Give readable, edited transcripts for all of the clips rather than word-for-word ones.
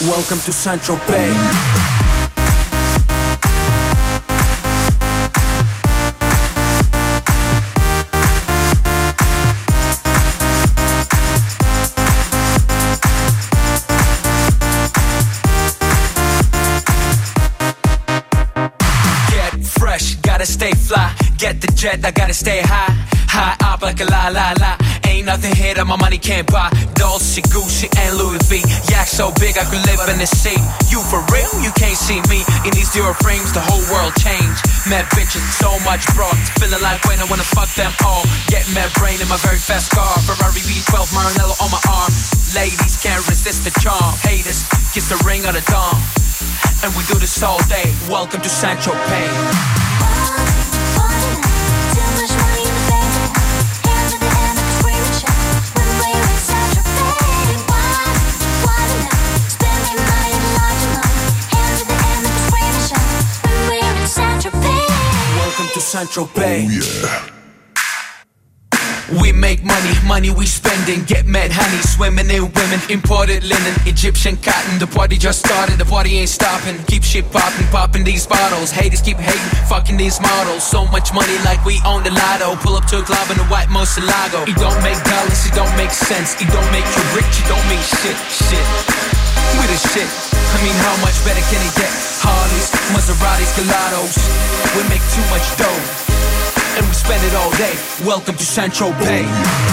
Welcome to Central Bay. Get fresh, gotta stay fly. Get the jet, I gotta stay high. High up like a la la la. Ain't nothing here that my money can't buy. Dolce, Gucci, and Louis V. Yak so big I could live in the sea. You for real? You can't see me. In these zero frames, the whole world changed. Mad bitches, so much broad. Feeling like when I wanna fuck them all. Get mad brain in my very fast car. Ferrari V12, Maranello on my arm. Ladies can't resist the charm. Haters, kiss the ring of the dawn. And we do this all day. Welcome to Central Bay. Central Bay. Oh, yeah. We make money, money we spending. Get mad honey, swimming in women. Imported linen, Egyptian cotton. The party just started, the party ain't stopping. Keep shit popping, popping these bottles. Haters keep hating, fucking these models. So much money like we own the lotto. Pull up to a club in the white Murcielago. It don't make dollars, it don't make sense. It don't make you rich, it don't mean shit. We the shit. I mean, how much better can it get? Harleys, Maseratis, Gelatos. We make too much dough, and we spend it all day. Welcome to Central Bay.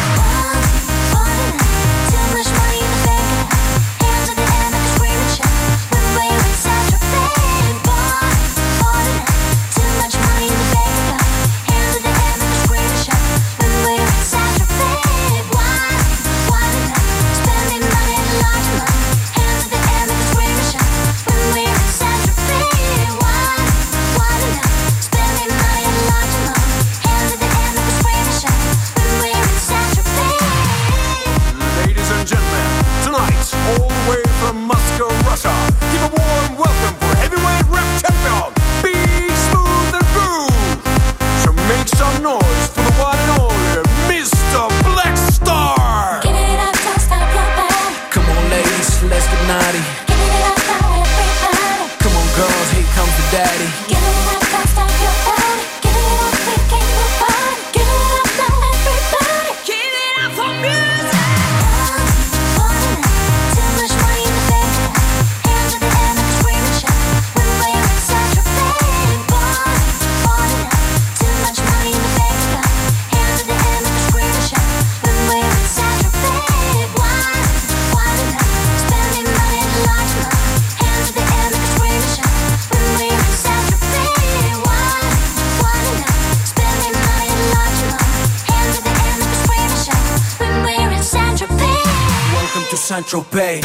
Central Bay.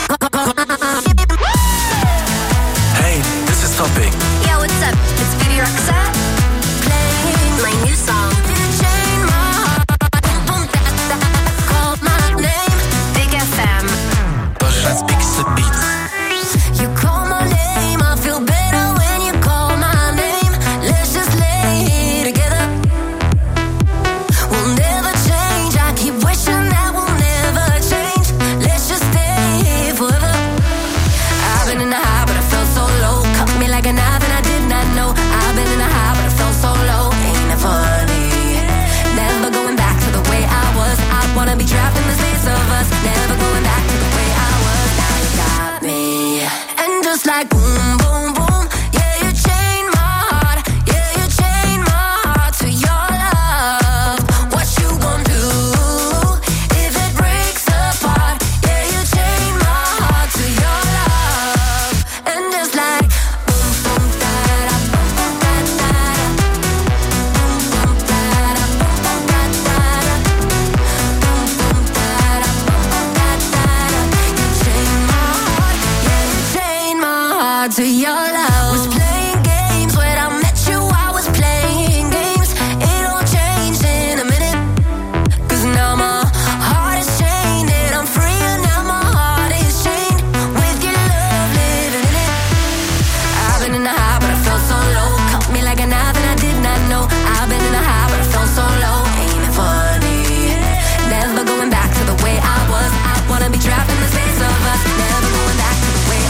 Hey, this is Topic. Yo, what's up? It's Baby Roxette. Playing my new song. Chain my heart. Call my name. Big FM. Deutschlands bigste Beats. You call my name. I feel better when you call my name. Let's just lay together. We'll never change. I keep wishing that we'll never change. Let's just stay forever. I've been in the high, but I felt so low. Cut me like a knife and I did not know. I've been in the high, but I felt so low. Ain't it funny? Never going back to the way I was. I wanna be trapped in the space of us. Never going back to the way I was. Now you got me. And just like boom, boom, boom. Yeah, you chained my heart. Yeah, you chained my heart to your love. What you gonna do if it breaks apart? Yeah, you chained my heart to your love. And just like boom, boom, da da, boom, boom, da da, boom, boom, da da, boom, boom, da da, boom, boom, da da, boom, boom, da da. You chained my heart, yeah, you chained my heart to your love. Was playing games when I met you. I was playing games. It all changed in a minute. 'Cause now my heart is chained and I'm free. And now my heart is chained with your love living in it. I've been in the high, but I felt so low. Cut me like a knife and I did not know. I've been in the high, but I felt so low. Ain't it funny? Never going back to the way I was. I wanna be trapped in the space of us. Never going back to the way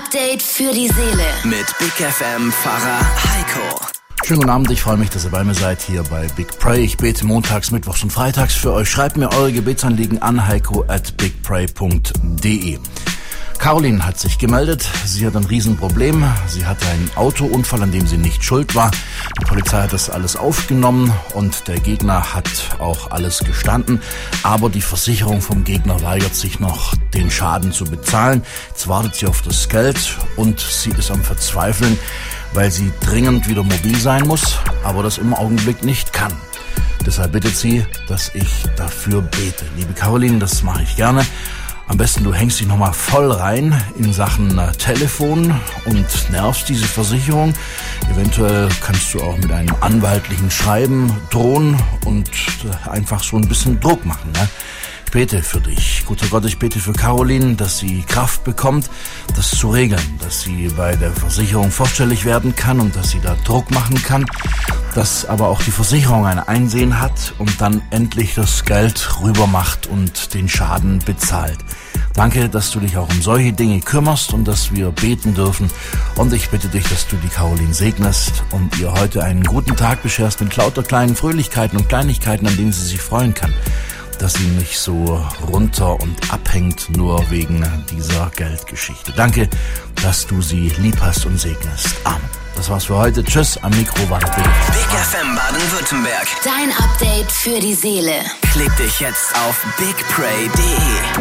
Update für die Seele. Mit Big FM Pfarrer Heiko. Schönen guten Abend, ich freue mich, dass ihr bei mir seid hier bei Big Pray. Ich bete montags, mittwochs und freitags für euch. Schreibt mir eure Gebetsanliegen an heiko@bigpray.de. Caroline hat sich gemeldet. Sie hat ein Riesenproblem. Sie hatte einen Autounfall, an dem sie nicht schuld war. Die Polizei hat das alles aufgenommen und der Gegner hat auch alles gestanden. Aber die Versicherung vom Gegner weigert sich noch, den Schaden zu bezahlen. Jetzt wartet sie auf das Geld und sie ist am Verzweifeln, weil sie dringend wieder mobil sein muss, aber das im Augenblick nicht kann. Deshalb bittet sie, dass ich dafür bete. Liebe Caroline, das mache ich gerne. Am besten du hängst dich nochmal voll rein in Sachen Telefon und nervst diese Versicherung. Eventuell kannst du auch mit einem anwaltlichen Schreiben drohen und einfach so ein bisschen Druck machen, ne? Ich bete für dich. Guter Gott, ich bete für Caroline, dass sie Kraft bekommt, das zu regeln, dass sie bei der Versicherung vorstellig werden kann und dass sie da Druck machen kann, dass aber auch die Versicherung ein Einsehen hat und dann endlich das Geld rüber macht und den Schaden bezahlt. Danke, dass du dich auch um solche Dinge kümmerst und dass wir beten dürfen. Und ich bitte dich, dass du die Caroline segnest und ihr heute einen guten Tag bescherst mit lauter kleinen Fröhlichkeiten und Kleinigkeiten, an denen sie sich freuen kann. Dass sie nicht so runter und abhängt, nur wegen dieser Geldgeschichte. Danke, dass du sie lieb hast und segnest. Amen. Das war's für heute. Tschüss, am Mikro war der Big FM Baden-Württemberg. Dein Update für die Seele. Klick dich jetzt auf bigpray.de.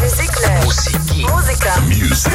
Musiker. Music.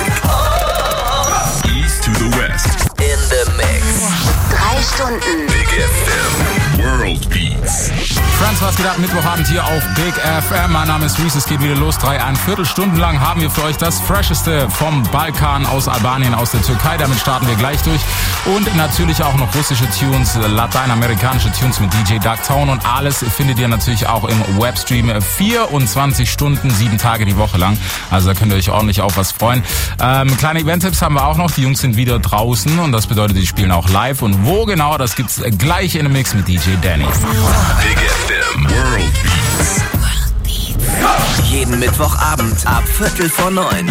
East to the west. In the mix. 3 Stunden. Big FM. World Beats. Friends, was geht ab? Mittwochabend hier auf Big FM. Mein Name ist Reese, es geht wieder los. 3,25 Stunden lang haben wir für euch das Fresheste vom Balkan, aus Albanien, aus der Türkei. Damit starten wir gleich durch. Und natürlich auch noch russische Tunes, lateinamerikanische Tunes mit DJ Darktown. Und alles findet ihr natürlich auch im Webstream. 24 Stunden, 7 Tage die Woche lang. Also da könnt ihr euch ordentlich auf was freuen. Kleine Event-Tipps haben wir auch noch. Die Jungs sind wieder draußen und das bedeutet, die spielen auch live. Und wo genau, das gibt's gleich in dem Mix mit DJ Danny. Big FM World Beats. Jeden Mittwochabend ab 8:45.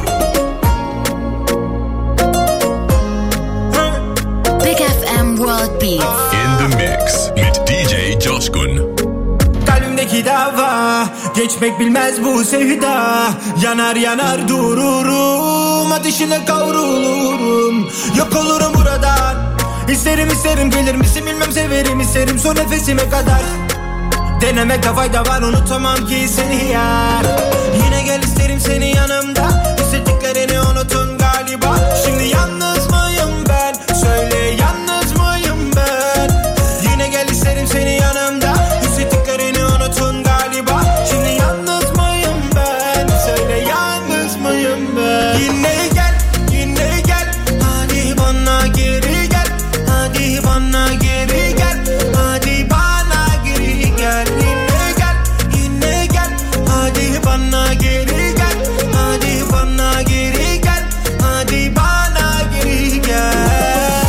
Big FM World Beats. In the mix mit DJ Coşkun. Kalbimdeki dava geçmek bilmez bu sevda. Yanar yanar dururum, ateşine kavrulurum. Yok olurum buradan. İsterim isterim, gelir misin bilmem, severim isterim son nefesime kadar. Denemekte fayda var, unutamam ki seni yar. Yine gel isterim seni yanımda. Hissettiklerini unutun galiba. Şimdi yalnız mıyım ben? Söyle yalnız mıyım ben? Yine gel isterim seni yanımda. Hissettiklerini unutun galiba. Şimdi yalnız mıyım ben? Söyle yalnız mıyım ben? Yine gel, yine gel. Hadi bana geri gel. Hadi bana geri gel. Hadi bana geri gel. Yine gel, yine gel. Hadi bana geri gel. Hadi bana geri gel. Hadi bana geri gel.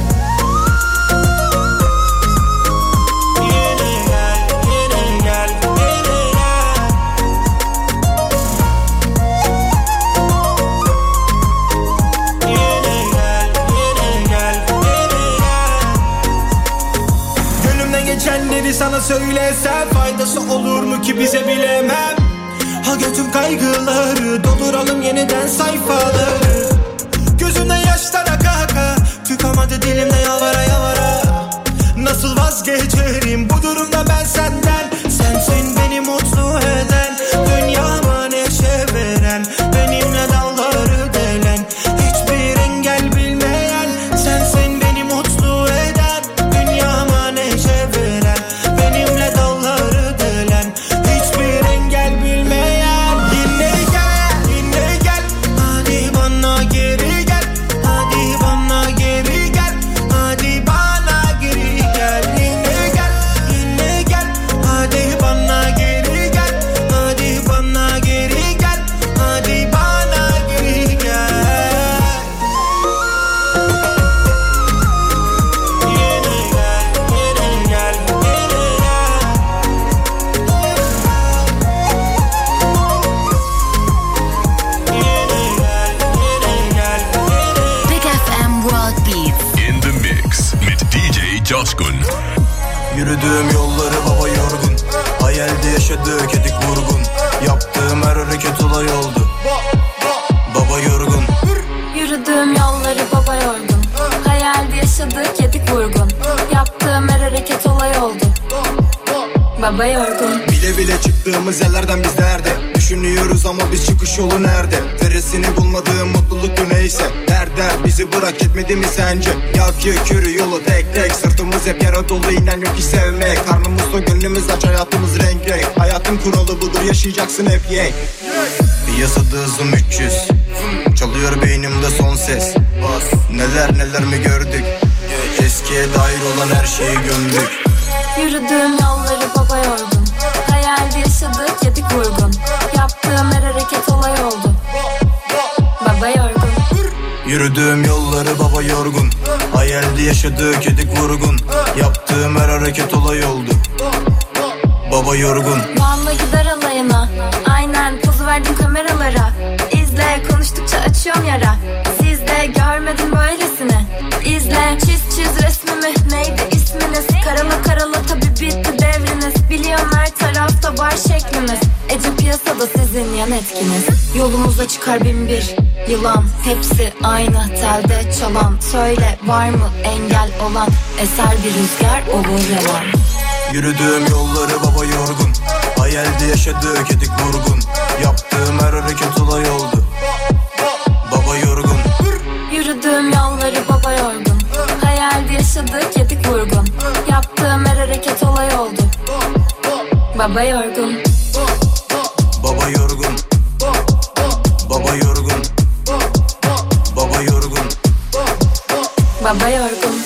Yine gel, yine gel, yine gel. Yine gel, yine gel, yine gel. Gönlümden geçenleri sana söylesem faydası olur mu ki bize bilemem. Ha götüm kaygıları dolduralım yeniden sayfaları. Gözümden yaşlar aka aka, tükamadı dilimde yalvara yalvara. Nasıl vazgeçerim bu durumda ben senden? Sensin beni mutlu eden, dünyama neşe veren, benimle dalları delen, hiçbir engel bilmeyen. Sensin beni mutlu eden, dünyama neşe veren, benimle dalları delen, hiçbir engel bilmeyen. Yine gel, yine gel. Hadi bana geri gel. Hadi bana geri gel. Hadi bana geri gel. Yine gel, yine gel. yaşadığı kedik vurgun. Yaptığım her hareket olay oldu. Baba yorgun. Yürüdüğüm yolları baba yorgun. Hayalde yaşadığı kedik vurgun. Yaptığım her hareket olay oldu. Baba yorgun. Bile bile çıktığımız yerlerden biz nerede? Düşünüyoruz ama biz çıkış yolu nerede? Veresini bulmadığım mutluluk neyse. Nerede bizi bırak etmedi mi sence? Yak yürü yolu tek tek. Sırtımız hep yara dolu, inen yok hiç sevmek. Karnımız da gönlümüz aç, hayatımız renk renk. Hayatın kuralı budur, yaşayacaksın hep yenk. Piyasada hızım 300. Çalıyor beynimde son ses. Neler neler mi gördük? Eskiye dair olan her şeyi gömdük. Yürüdüğüm yolları baba yorgun. Hayalde yaşadığı kedik vurgun. Yaptığım her hareket olay oldu. Baba yorgun. Yürüdüğüm yolları baba yorgun. Hayalde yaşadığı kedik vurgun. Yaptığım her hareket olay oldu. Baba yorgun. Valla gider alayına. Aynen pozu verdim kameralara. İzle konuştukça açıyorum yara. Siz de görmedim böylesini. İzle çiz resmimi. Neydi isminiz? Karala tabi bitti devriniz. Biliyorum her tarafta var şekliniz. Ece piyasada sizin yan etkiniz. Yolumuza çıkar bin bir yılan. Hepsi aynı telde çalan. Söyle var mı engel olan? Eser bir rüzgar olur yalan. Yürüdüğüm yolları baba yorgun. Hayalde yaşadığı kedik vurgun. Yaptığım her hareket olay oldu. Baba yorgun. Yürüdüğüm yolları baba yorgun. Hayalde yaşadığı kedik vurgun. Yaptığım her hareket olay oldu. Baba yorgun. Baba yorgun. Baba yorgun. Baba yorgun. Baba yorgun.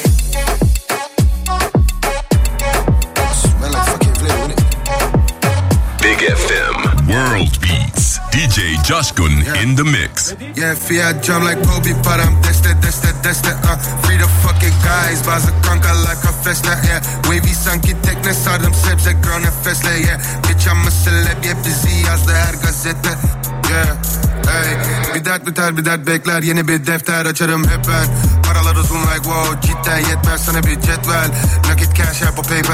Big FM World Beats. DJ Joshgun in the mix. Yeah, I jump like Kobe, param deste. Free the fucking guys, bazı kankalar kafeste. Yeah, wavy sanki tekne sardım sebze girl nefesle. Yeah, bitch I'm a celeb, yeah, bizi yazdı her gazete. Yeah, hey, bir dert bekler, yeni bir defter açarım hep ben. Paralar uzun like wow, cidden yetmez sana bir cetvel. Nakit cash, Apple Pay.